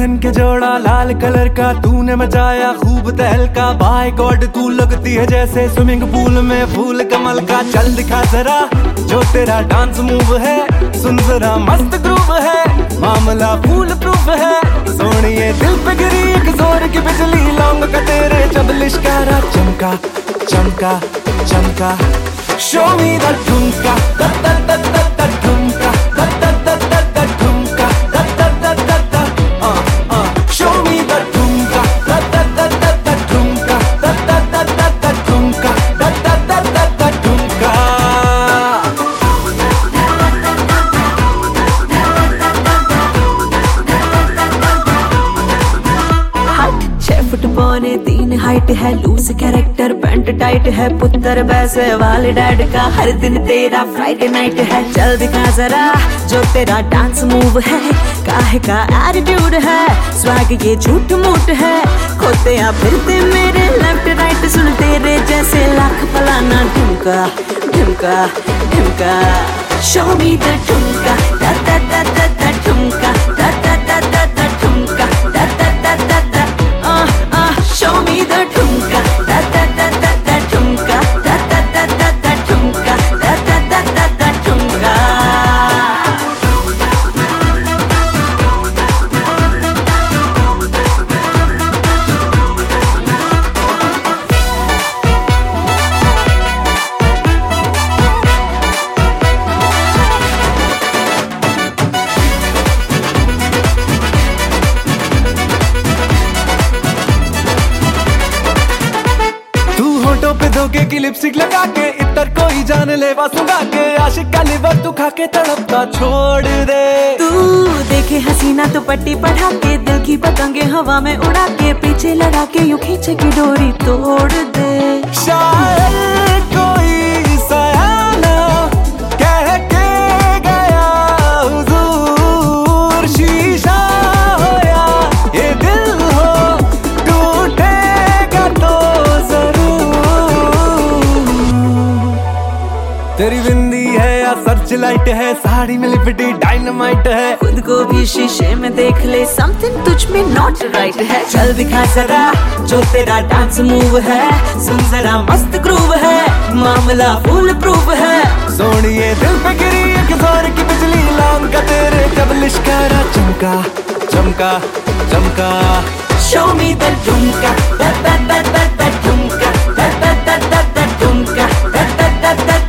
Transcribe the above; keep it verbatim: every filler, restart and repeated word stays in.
पहन के जोड़ा लाल कलर का तूने मचाया खूब तहलका। बाय गॉड तू लगती है जैसे स्विमिंग पूल में फूल कमल का। चल दिखा जरा जो तेरा डांस मूव है, सुन जरा मस्त ग्रूव है, मामला फूल प्रूफ है। सोनिए दिल पे गिरी एक जोर की बिजली, लौंग का तेरे जब लिश्कारा चमका चमका चमका। शो मी द ठुमका द द द द द ठुमका द द द द द ठुमका द द द द द अ अ। शो मी द ठुमका द द द द द ठुमका द द द द द ठुमका द द द द द ठुमका। पौने तीन हाइट है, लूज कैरेक्टर पैंट टाइट है, पुत्र वैसे वाले डैड का हर दिन तेरा फ्राइडे नाइट है। चल दिखा जरा जो तेरा डांस मूव है, काहे का एटीट्यूड है, स्वैग ये झूठ मूठ है। खोते या फिरते मेरे लेफ्ट राइट, सुन तेरे जैसे लाख फलाना ढुमका ढुमका ढुमका। शो मी द ठुमका दा दा दा दा दा ठुमका दा दा दा दा दा ठुमका दा दा दा दा दा। Show me the ठुमका da da da da da ठुमका da da da da da ठुमका da da da da da ठुमका। होठों पे धोखे की लिपस्टिक लगा के, इतर कोई जान ले सुगा के, आशिक का लिवर तू खा के तड़पता छोड़ दे। तू देखे हसीना तो पट्टी पढ़ा के, दिल की पतंगे हवा में उड़ा के, पीछे लगा के यूं खींचे की डोरी तोड़ दे। शायर कोई सयाना कह के गया हुजूर, शीशा हो या ये दिल हो टूटेगा तो तेरी बिंदी है या सर्च लाइट है, साड़ी में लिपटी डायनामाइट है। खुद को भी शीशे में देख ले, समथिंग तुझ में नॉट राइट है। चल दिखा जरा जो तेरा डांस मूव है, सुन जरा मस्त ग्रूव है, मामला फुल प्रूफ है। सोनिए दिल पे गिरी एक जोर की बिजली, लौंग का तेरे जब लिश्कारा चमका चमका चमका। शो मी द ठुमका द द द द द ठुमका द द द द द ठुमका द द द द